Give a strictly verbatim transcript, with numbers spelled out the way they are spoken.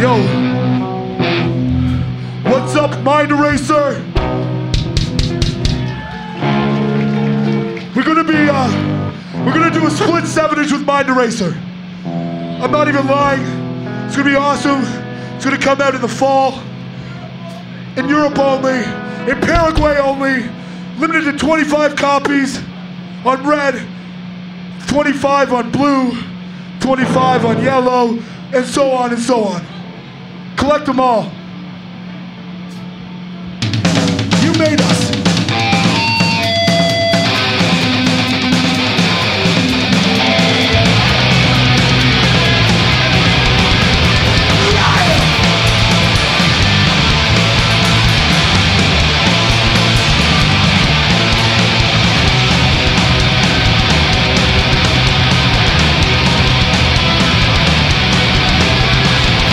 Yo, what's up, Mind Eraser? We're gonna be, uh, we're gonna do a split seven inch with Mind Eraser. I'm not even lying. It's gonna be awesome. It's gonna come out in the fall. In Europe only, in Paraguay only, limited to twenty-five copies on red, twenty-five on blue, twenty-five on yellow, and so on and so on. Collect them all. You made us.